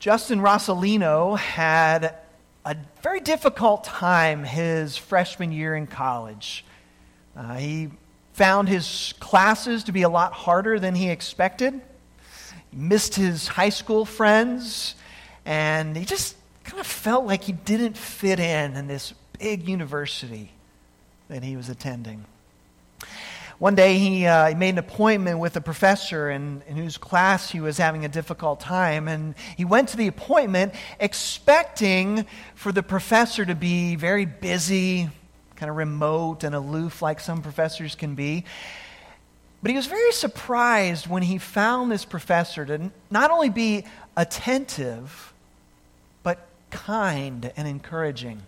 Justin Rossolino had a very difficult time his freshman year in college. He found his classes to be a lot harder than he expected. He missed his high school friends, and he just kind of felt like he didn't fit in this big university that he was attending. One day he made an appointment with a professor in whose class he was having a difficult time, and he went to the appointment expecting for the professor to be very busy, kind of remote and aloof like some professors can be. But he was very surprised when he found this professor to not only be attentive, but kind and encouraging.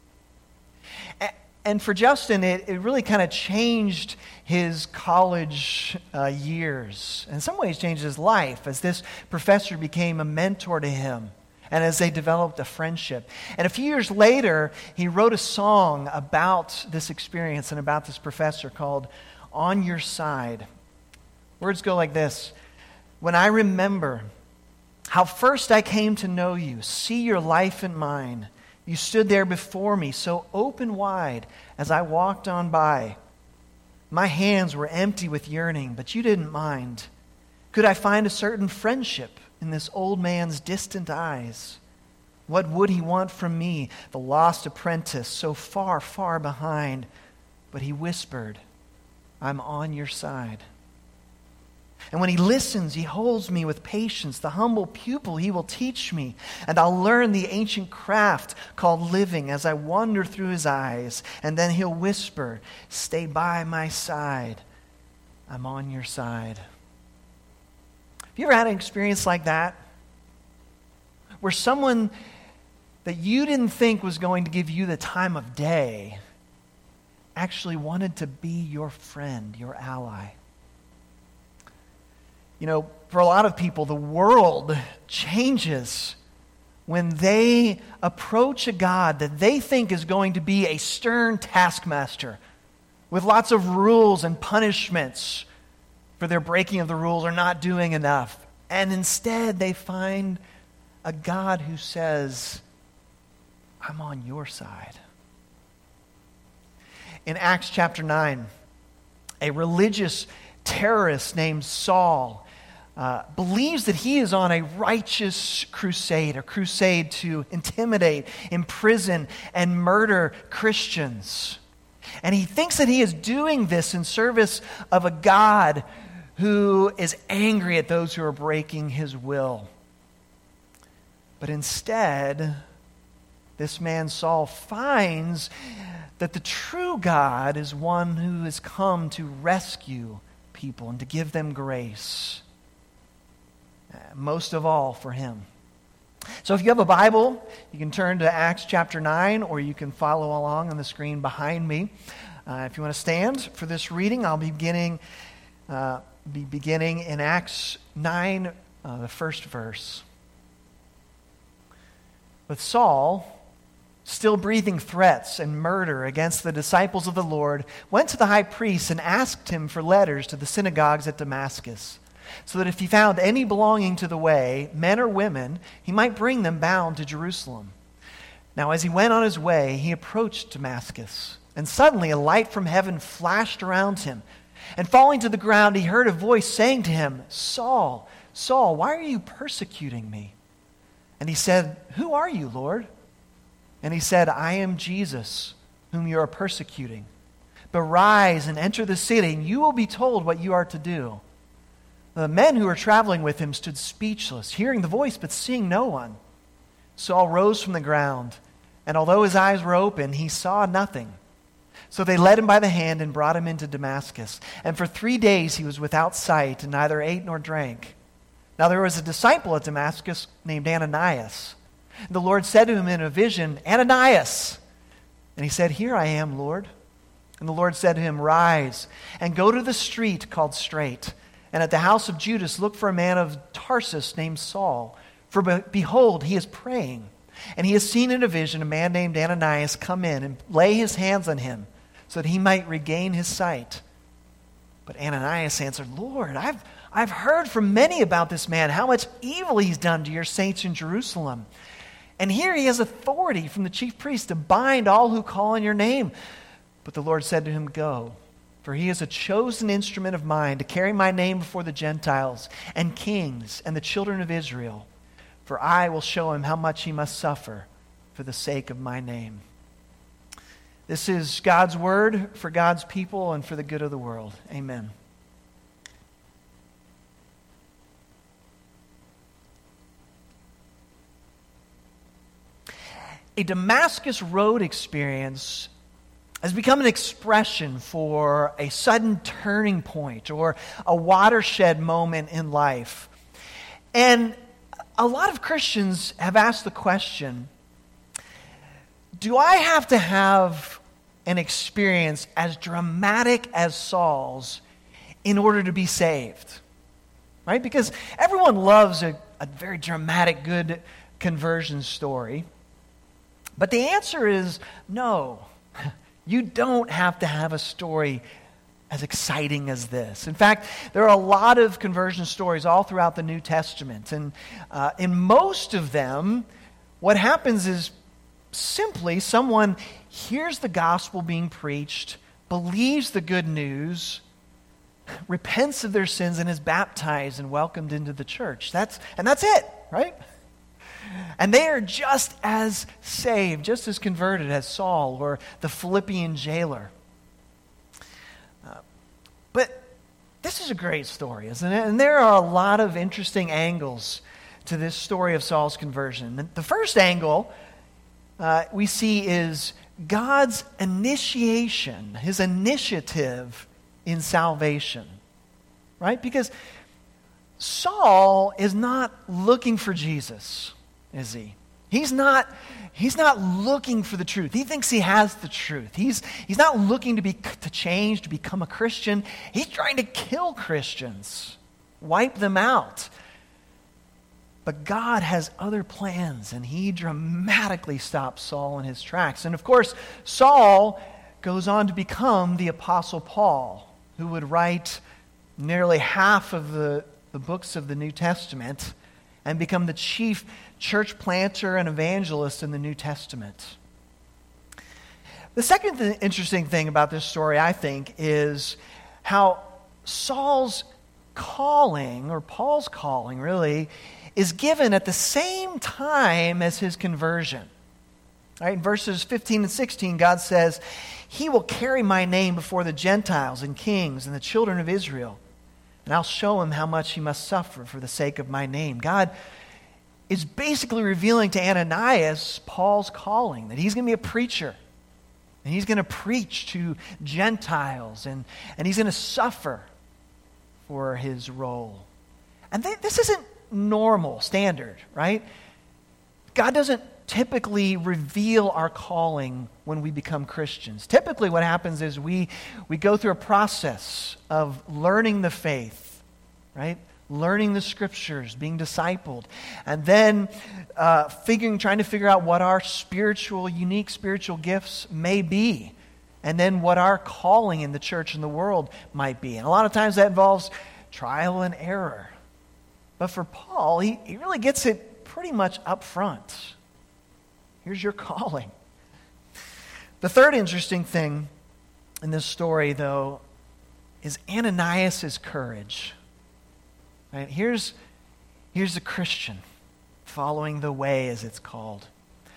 And for Justin, it really kind of changed his college years. In some ways, changed his life as this professor became a mentor to him and as they developed a friendship. And a few years later, he wrote a song about this experience and about this professor called On Your Side. Words go like this: when I remember how first I came to know you, see your life and mine, you stood there before me, so open wide as I walked on by. My hands were empty with yearning, but you didn't mind. Could I find a certain friendship in this old man's distant eyes? What would he want from me, the lost apprentice, so far, far behind? But he whispered, I'm on your side. And when he listens, he holds me with patience. The humble pupil he will teach me, and I'll learn the ancient craft called living as I wander through his eyes. And then he'll whisper, stay by my side. I'm on your side. Have you ever had an experience like that? Where someone that you didn't think was going to give you the time of day actually wanted to be your friend, your ally. You know, for a lot of people, the world changes when they approach a God that they think is going to be a stern taskmaster with lots of rules and punishments for their breaking of the rules or not doing enough. And instead, they find a God who says, I'm on your side. In Acts chapter 9, a religious terrorist named Saul believes that he is on a righteous crusade, a crusade to intimidate, imprison, and murder Christians. And he thinks that he is doing this in service of a God who is angry at those who are breaking his will. But instead, this man Saul finds that the true God is one who has come to rescue people and to give them grace. Most of all for him. So if you have a Bible, you can turn to Acts chapter 9, or you can follow along on the screen behind me. If you want to stand for this reading, I'll be beginning in Acts 9, the first verse. But Saul, still breathing threats and murder against the disciples of the Lord, went to the high priest and asked him for letters to the synagogues at Damascus, so that if he found any belonging to the way, men or women, he might bring them bound to Jerusalem. Now as he went on his way, he approached Damascus, and suddenly a light from heaven flashed around him. And falling to the ground, he heard a voice saying to him, Saul, Saul, why are you persecuting me? And he said, Who are you, Lord? And he said, I am Jesus, whom you are persecuting. But rise and enter the city, and you will be told what you are to do. The men who were traveling with him stood speechless, hearing the voice but seeing no one. Saul rose from the ground, and although his eyes were open, he saw nothing. So they led him by the hand and brought him into Damascus. And for 3 days he was without sight, and neither ate nor drank. Now there was a disciple at Damascus named Ananias. The Lord said to him in a vision, Ananias! And he said, Here I am, Lord. And the Lord said to him, Rise, and go to the street called Straight, and at the house of Judas look for a man of Tarsus named Saul. For behold, he is praying. And he has seen in a vision a man named Ananias come in and lay his hands on him so that he might regain his sight. But Ananias answered, Lord, I've heard from many about this man, how much evil he's done to your saints in Jerusalem. And here he has authority from the chief priest to bind all who call on your name. But the Lord said to him, Go, for he is a chosen instrument of mine to carry my name before the Gentiles and kings and the children of Israel. For I will show him how much he must suffer for the sake of my name. This is God's word for God's people and for the good of the world. Amen. A Damascus Road experience has become an expression for a sudden turning point or a watershed moment in life. And a lot of Christians have asked the question, do I have to have an experience as dramatic as Saul's in order to be saved? Right? Because everyone loves a very dramatic, good conversion story. But the answer is no. You don't have to have a story as exciting as this. In fact, there are a lot of conversion stories all throughout the New Testament. And in most of them, what happens is simply someone hears the gospel being preached, believes the good news, repents of their sins, and is baptized and welcomed into the church. That's it, right? And they are just as saved, just as converted as Saul or the Philippian jailer. But this is a great story, isn't it? And there are a lot of interesting angles to this story of Saul's conversion. The first angle we see is God's initiation, his initiative in salvation. Right? Because Saul is not looking for Jesus, is he? He's not looking for the truth. He thinks he has the truth. He's not looking to change, to become a Christian. He's trying to kill Christians, wipe them out. But God has other plans, and he dramatically stops Saul in his tracks. And of course, Saul goes on to become the Apostle Paul, who would write nearly half of the books of the New Testament and become the chief church planter and evangelist in the New Testament. The second interesting thing about this story, I think, is how Saul's calling, or Paul's calling really, is given at the same time as his conversion. Right? In verses 15 and 16, God says, He will carry my name before the Gentiles and kings and the children of Israel, and I'll show him how much he must suffer for the sake of my name. God is basically revealing to Ananias Paul's calling, that he's going to be a preacher, and he's going to preach to Gentiles, and he's going to suffer for his role. And this isn't normal, standard, right? God doesn't typically reveal our calling when we become Christians. Typically what happens is we go through a process of learning the faith, right? Learning the scriptures, being discipled, and then trying to figure out what our unique spiritual gifts may be, and then what our calling in the church and the world might be. And a lot of times that involves trial and error. But for Paul, he really gets it pretty much up front. Here's your calling. The third interesting thing in this story, though, is Ananias' courage. Right? Here's a Christian following the way, as it's called.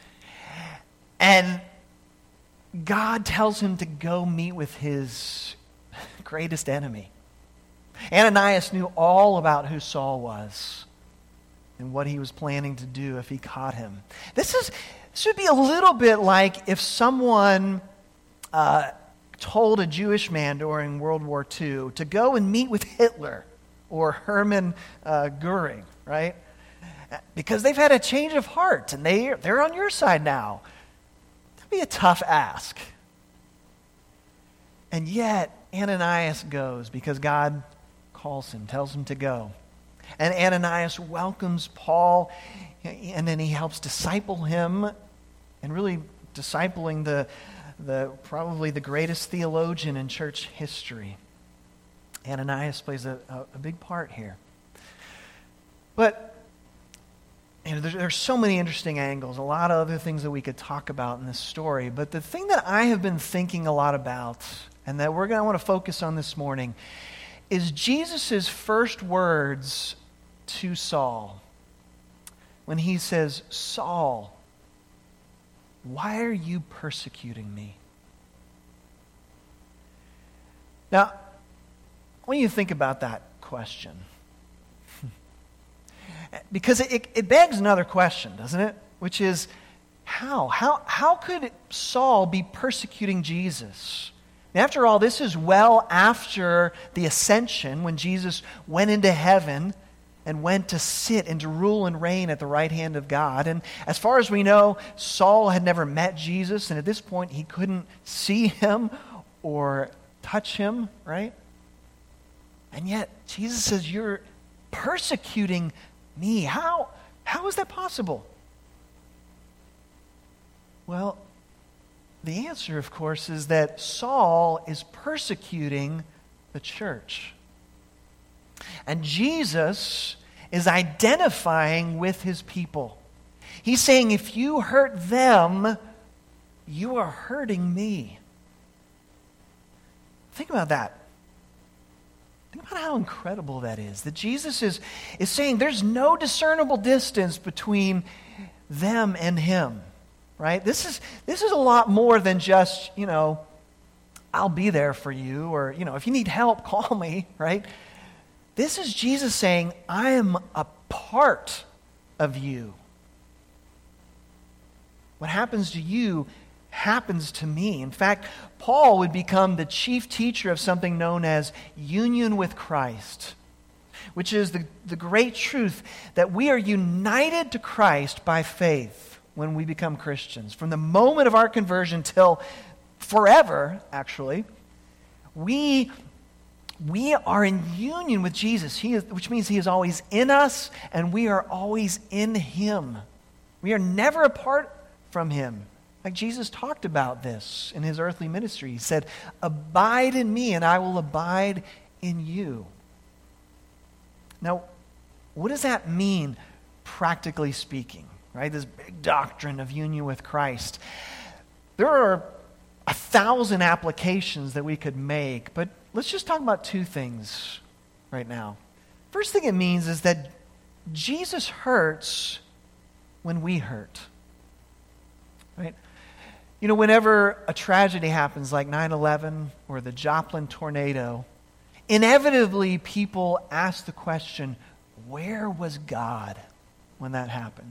And God tells him to go meet with his greatest enemy. Ananias knew all about who Saul was and what he was planning to do if he caught him. This would be a little bit like if someone told a Jewish man during World War II to go and meet with Hitler or Hermann Goering, right? Because they've had a change of heart and they're on your side now. That'd be a tough ask. And yet, Ananias goes because God calls him, tells him to go. And Ananias welcomes Paul, and then he helps disciple him, and really discipling the probably the greatest theologian in church history. Ananias plays a big part here. But there's so many interesting angles, a lot of other things that we could talk about in this story. But the thing that I have been thinking a lot about, and that we're going to want to focus on this morning, is Jesus' first words to Saul. When he says, "Saul, why are you persecuting me?" Now, when you think about that question, because it begs another question, doesn't it? Which is, how could Saul be persecuting Jesus? And after all, this is well after the ascension, when Jesus went into heaven and went to sit and to rule and reign at the right hand of God. And as far as we know, Saul had never met Jesus, and at this point he couldn't see him or touch him, right? And yet Jesus says, "You're persecuting me." How is that possible? Well, the answer, of course, is that Saul is persecuting the church. And Jesus is identifying with his people. He's saying, if you hurt them, you are hurting me. Think about that. Think about how incredible that is. That Jesus is saying there's no discernible distance between them and him. Right? This is a lot more than just, I'll be there for you, or, if you need help, call me, right? This is Jesus saying, I am a part of you. What happens to you happens to me. In fact, Paul would become the chief teacher of something known as union with Christ, which is the great truth that we are united to Christ by faith when we become Christians. From the moment of our conversion till forever, actually, we are in union with Jesus, which means he is always in us and we are always in him. We are never apart from him. Like Jesus talked about this in his earthly ministry. He said, "Abide in me and I will abide in you." Now, what does that mean, practically speaking? Right? This big doctrine of union with Christ. There are 1,000 applications that we could make, but let's just talk about two things right now. First thing it means is that Jesus hurts when we hurt. Right? Whenever a tragedy happens like 9/11 or the Joplin tornado, inevitably people ask the question, where was God when that happened?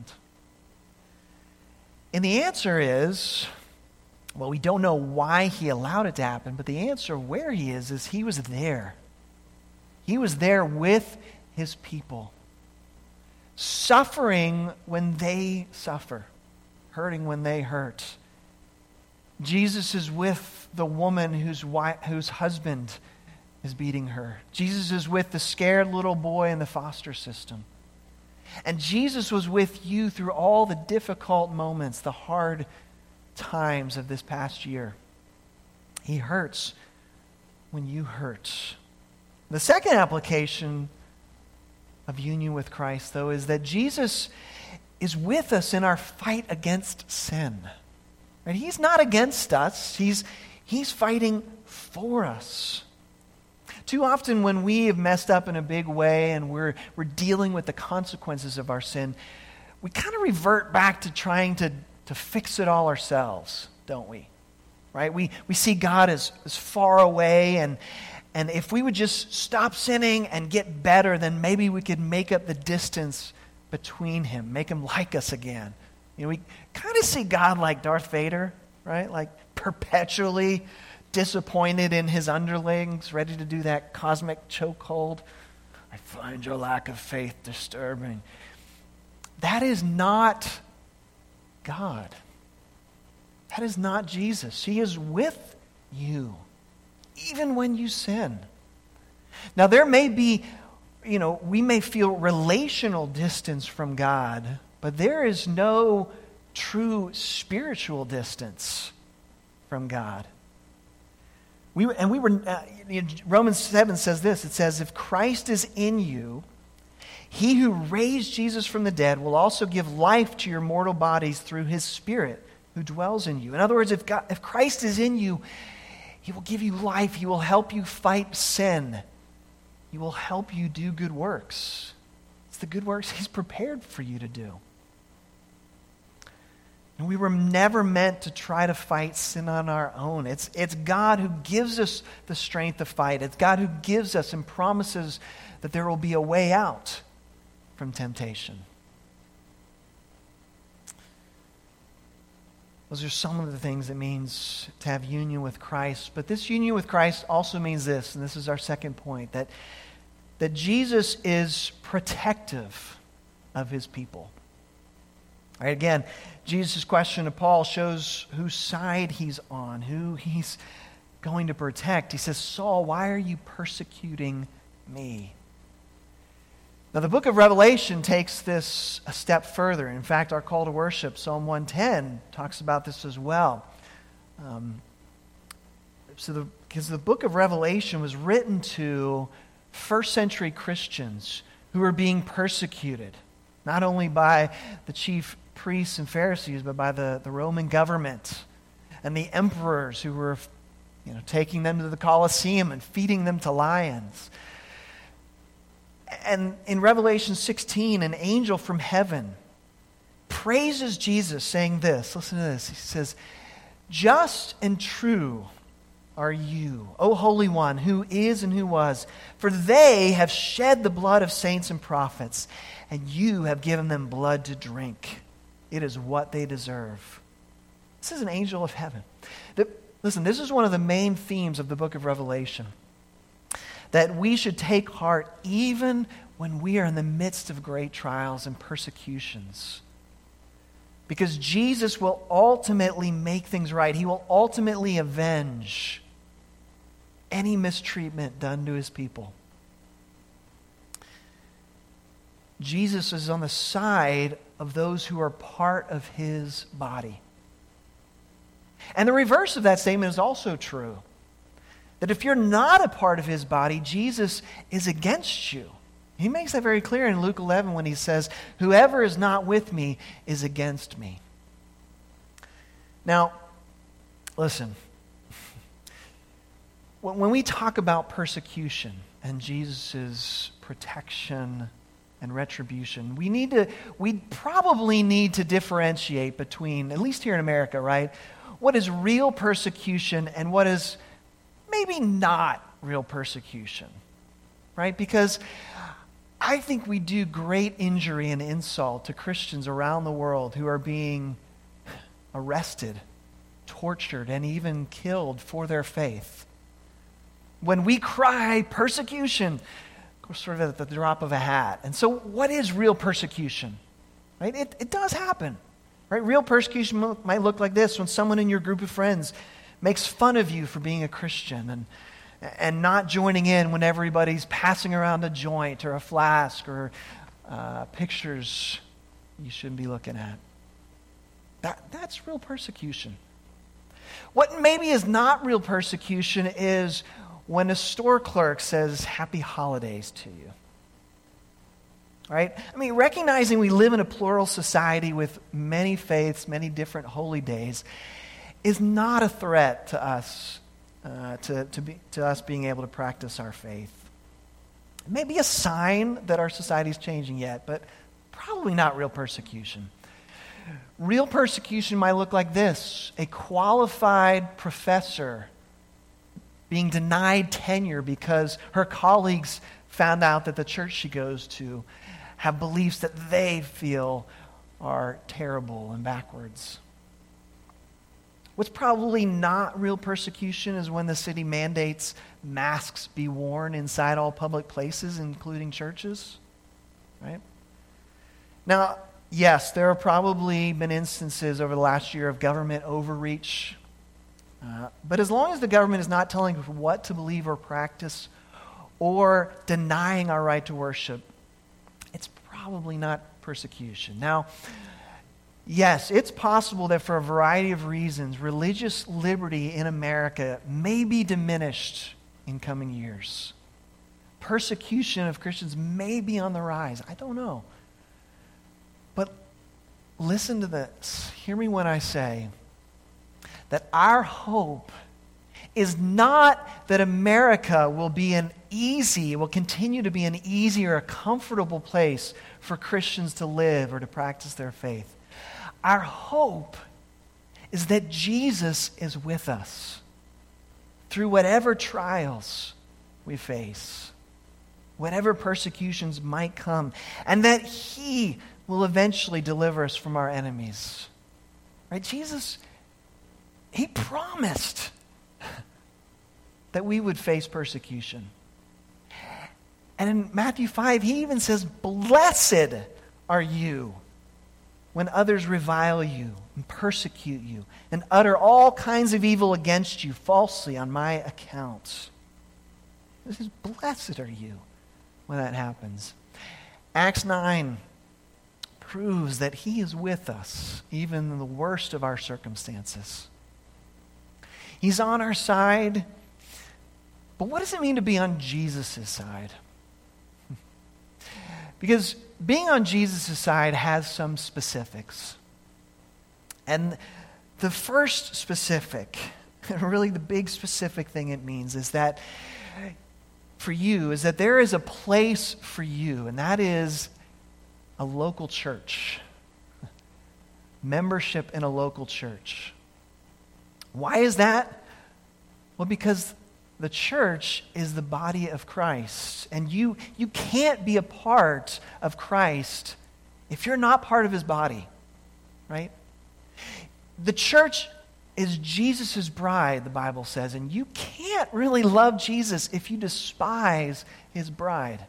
And the answer is, well, we don't know why he allowed it to happen, but the answer where he is he was there. He was there with his people, suffering when they suffer, hurting when they hurt. Jesus is with the woman whose husband is beating her. Jesus is with the scared little boy in the foster system. And Jesus was with you through all the difficult moments, the hard times of this past year. He hurts when you hurt. The second application of union with Christ, though, is that Jesus is with us in our fight against sin. Right? He's not against us. He's fighting for us. Too often when we have messed up in a big way and we're dealing with the consequences of our sin, we kind of revert back to trying to fix it all ourselves, don't we? Right? We see God as far away, and if we would just stop sinning and get better, then maybe we could make up the distance between him, make him like us again. We kind of see God like Darth Vader, right? Like perpetually disappointed in his underlings, ready to do that cosmic chokehold. I find your lack of faith disturbing. That is not God. That is not Jesus. He is with you, even when you sin. Now, there may be, we may feel relational distance from God, but there is no true spiritual distance from God. Romans 7 says this. It says, if Christ is in you, he who raised Jesus from the dead will also give life to your mortal bodies through his Spirit who dwells in you. In other words, if Christ is in you, he will give you life. He will help you fight sin. He will help you do good works. It's the good works he's prepared for you to do. And we were never meant to try to fight sin on our own. It's God who gives us the strength to fight. It's God who gives us and promises that there will be a way out from temptation. Those are some of the things it means to have union with Christ. But this union with Christ also means this, and this is our second point, that Jesus is protective of his people. All right, again, Jesus' question to Paul shows whose side he's on, who he's going to protect. He says, Saul, why are you persecuting me? Now, the book of Revelation takes this a step further. In fact, our call to worship, Psalm 110, talks about this as well. Because the book of Revelation was written to first century Christians who were being persecuted, not only by the chief priests and Pharisees, but by the Roman government and the emperors who were taking them to the Colosseum and feeding them to lions. And in Revelation 16, an angel from heaven praises Jesus, saying this. Listen to this. He says, just and true are you, O Holy One, who is and who was. For they have shed the blood of saints and prophets, and you have given them blood to drink. It is what they deserve. This is an angel of heaven. Listen, this is one of the main themes of the book of Revelation. That we should take heart even when we are in the midst of great trials and persecutions. Because Jesus will ultimately make things right. He will ultimately avenge any mistreatment done to his people. Jesus is on the side of those who are part of his body. And the reverse of that statement is also true. That if you're not a part of his body, Jesus is against you. He makes that very clear in Luke 11 when he says, whoever is not with me is against me. Now, listen. When we talk about persecution and Jesus' protection and retribution, we probably need to differentiate between, at least here in America, right? What is real persecution and what is maybe not real persecution, right? Because I think we do great injury and insult to Christians around the world who are being arrested, tortured, and even killed for their faith. When we cry persecution, we're sort of at the drop of a hat. And so what is real persecution? Right? It does happen. Right? Real persecution might look like this: when someone in your group of friends makes fun of you for being a Christian and not joining in when everybody's passing around a joint or a flask or pictures you shouldn't be looking at. That's real persecution. What maybe is not real persecution is when a store clerk says happy holidays to you. Right? I mean, recognizing we live in a plural society with many faiths, many different holy days, is not a threat to us, to us being able to practice our faith. It may be a sign that our society is changing yet, but probably not real persecution. Real persecution might look like this: a qualified professor being denied tenure because her colleagues found out that the church she goes to have beliefs that they feel are terrible and backwards. What's probably not real persecution is when the city mandates masks be worn inside all public places, including churches. Right? Now, yes, there have probably been instances over the last year of government overreach. But as long as the government is not telling us what to believe or practice or denying our right to worship, it's probably not persecution. Now, yes, it's possible that for a variety of reasons, religious liberty in America may be diminished in coming years. Persecution of Christians may be on the rise. I don't know. But listen to this. Hear me when I say that our hope is not that America will continue to be an easy or a comfortable place for Christians to live or to practice their faith. Our hope is that Jesus is with us through whatever trials we face, whatever persecutions might come, and that He will eventually deliver us from our enemies. Right? Jesus, He promised that we would face persecution. And in Matthew 5, He even says, "Blessed are you when others revile you and persecute you and utter all kinds of evil against you falsely on my account." This is, blessed are you when that happens. Acts 9 proves that He is with us, even in the worst of our circumstances. He's on our side. But what does it mean to be on Jesus' side? Because being on Jesus' side has some specifics. And the first specific, really the big specific thing it means is that for you, is that there is a place for you, and that is a local church. Membership in a local church. Why is that? Well, because the church is the body of Christ, and you can't be a part of Christ if you're not part of His body, right? The church is Jesus' bride, the Bible says, and you can't really love Jesus if you despise His bride.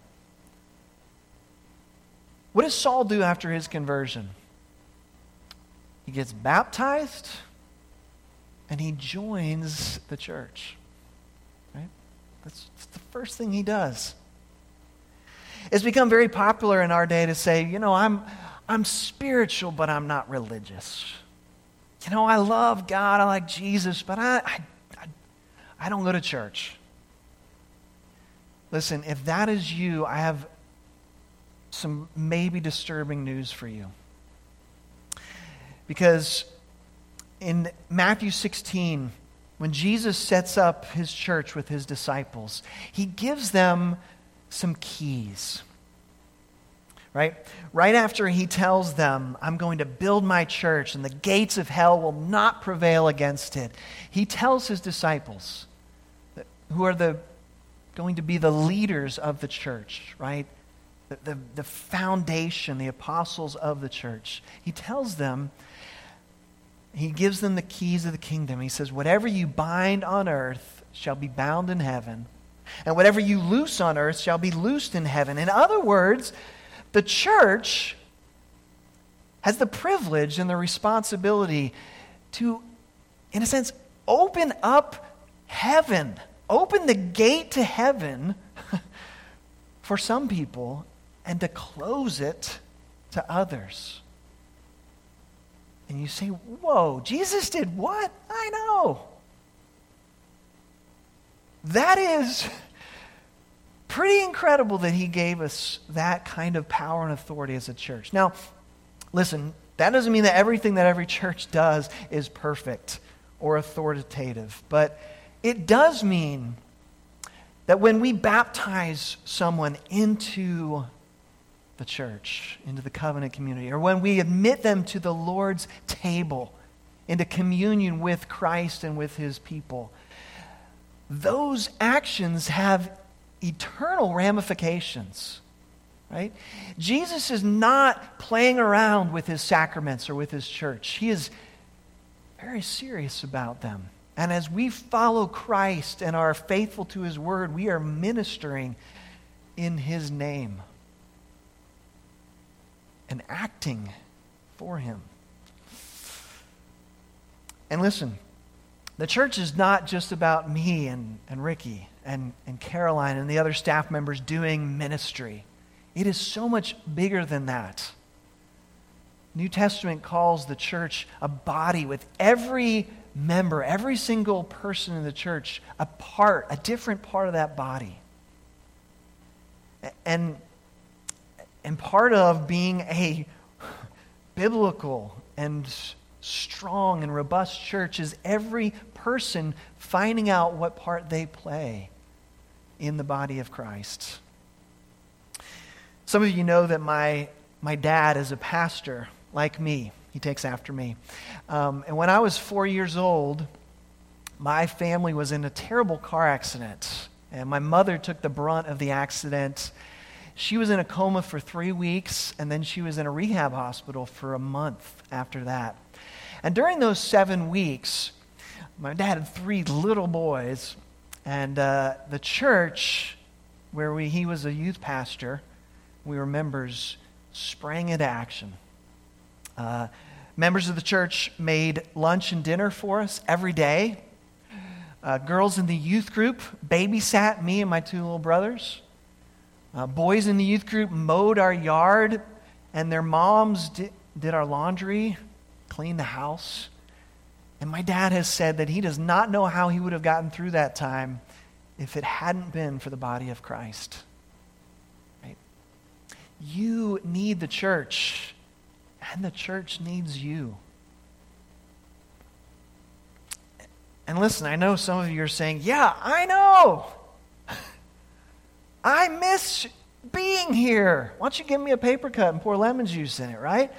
What does Saul do after his conversion? He gets baptized, and he joins the church. That's the first thing he does. It's become very popular in our day to say, I'm spiritual, but I'm not religious. I love God, I like Jesus, but I don't go to church. Listen, if that is you, I have some maybe disturbing news for you. Because in Matthew 16, when Jesus sets up His church with His disciples, He gives them some keys. Right after He tells them, "I'm going to build my church and the gates of hell will not prevail against it," He tells His disciples, who are going to be the leaders of the church, right? The foundation, the apostles of the church. He tells them, He gives them the keys of the kingdom. He says, "Whatever you bind on earth shall be bound in heaven, and whatever you loose on earth shall be loosed in heaven." In other words, the church has the privilege and the responsibility to, in a sense, open up heaven, open the gate to heaven for some people, and to close it to others. And you say, "Whoa, Jesus did what?" I know. That is pretty incredible that He gave us that kind of power and authority as a church. Now, listen, that doesn't mean that everything that every church does is perfect or authoritative. But it does mean that when we baptize someone into the church, into the covenant community, or when we admit them to the Lord's table, into communion with Christ and with His people, those actions have eternal ramifications, right? Jesus is not playing around with His sacraments or with His church. He is very serious about them. And as we follow Christ and are faithful to His word, we are ministering in His name and acting for Him. And listen, the church is not just about me and Ricky and Caroline and the other staff members doing ministry. It is so much bigger than that. New Testament calls the church a body with every member, every single person in the church, a different part of that body. And part of being a biblical and strong and robust church is every person finding out what part they play in the body of Christ. Some of you know that my dad is a pastor, like me. He takes after me. And when I was 4 years old, my family was in a terrible car accident. And my mother took the brunt of the accident. She was in a coma for 3 weeks, and then she was in a rehab hospital for a month after that. And during those 7 weeks, my dad had 3 little boys, and the church where he was a youth pastor, we were members, sprang into action. Members of the church made lunch and dinner for us every day. Girls in the youth group babysat me and my 2 little brothers. Boys in the youth group mowed our yard, and their moms did our laundry, cleaned the house. And my dad has said that he does not know how he would have gotten through that time if it hadn't been for the body of Christ. Right? You need the church, and the church needs you. And listen, I know some of you are saying, yeah, I know. I miss being here. Why don't you give me a paper cut and pour lemon juice in it, right?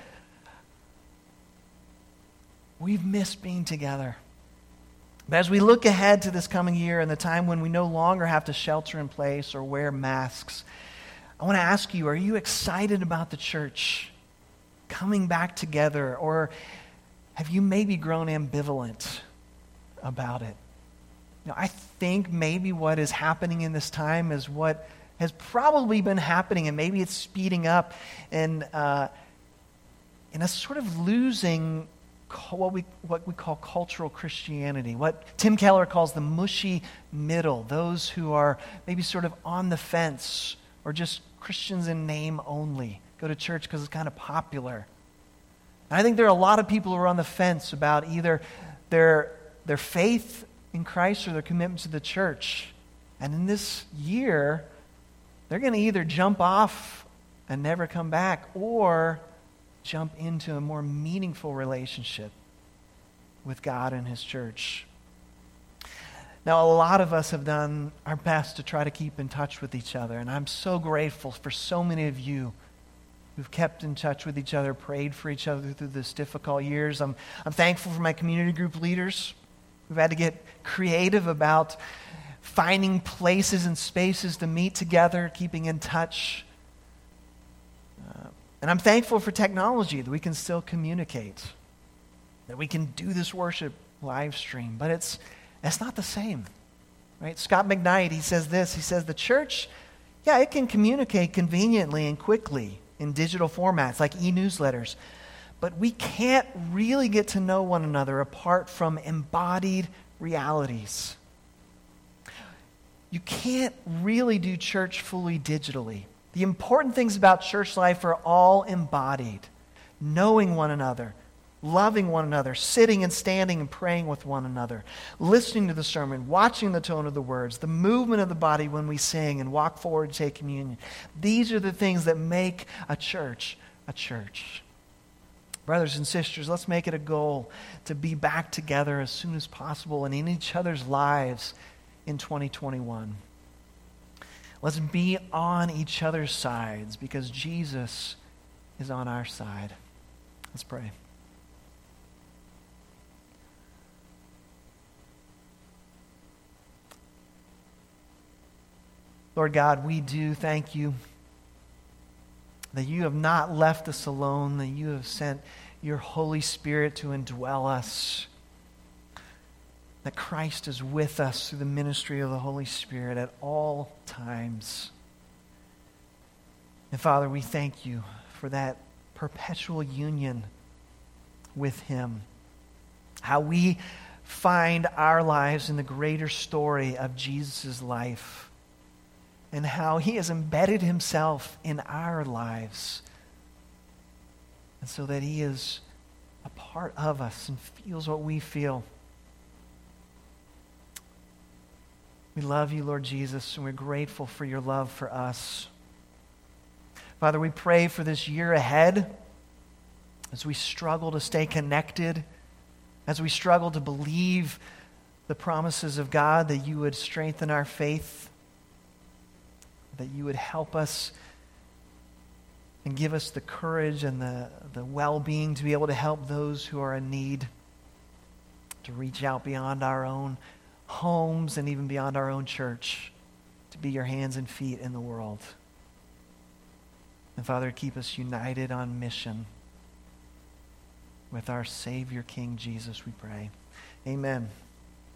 We've missed being together. But as we look ahead to this coming year and the time when we no longer have to shelter in place or wear masks, I want to ask you, are you excited about the church coming back together? Or have you maybe grown ambivalent about it? I think maybe what is happening in this time is what has probably been happening, and maybe it's speeding up in a sort of losing what we call cultural Christianity, what Tim Keller calls the mushy middle, those who are maybe sort of on the fence or just Christians in name only, go to church because it's kind of popular. And I think there are a lot of people who are on the fence about either their faith in Christ or their commitment to the church. And in this year, they're going to either jump off and never come back or jump into a more meaningful relationship with God and His church. Now, a lot of us have done our best to try to keep in touch with each other, and I'm so grateful for so many of you who've kept in touch with each other, prayed for each other through this difficult years. I'm thankful for my community group leaders. We've had to get creative about finding places and spaces to meet together, keeping in touch. And I'm thankful for technology, that we can still communicate, that we can do this worship live stream. But it's not the same, right? Scott McKnight, he says this. He says the church, it can communicate conveniently and quickly in digital formats like e-newsletters. But we can't really get to know one another apart from embodied realities. You can't really do church fully digitally. The important things about church life are all embodied. Knowing one another, loving one another, sitting and standing and praying with one another, listening to the sermon, watching the tone of the words, the movement of the body when we sing and walk forward and take communion. These are the things that make a church a church. Brothers and sisters, let's make it a goal to be back together as soon as possible and in each other's lives in 2021. Let's be on each other's sides because Jesus is on our side. Let's pray. Lord God, we do thank you that you have not left us alone, that you have sent your Holy Spirit to indwell us, that Christ is with us through the ministry of the Holy Spirit at all times. And Father, we thank you for that perpetual union with Him, how we find our lives in the greater story of Jesus' life, and how He has embedded Himself in our lives. and so that he is a part of us and feels what we feel. We love you, Lord Jesus, and we're grateful for your love for us. Father, we pray for this year ahead as we struggle to stay connected, as we struggle to believe the promises of God, that you would strengthen our faith, that you would help us and give us the courage and the well-being to be able to help those who are in need, to reach out beyond our own homes and even beyond our own church, to be your hands and feet in the world. And Father, keep us united on mission with our Savior, King Jesus, we pray. Amen.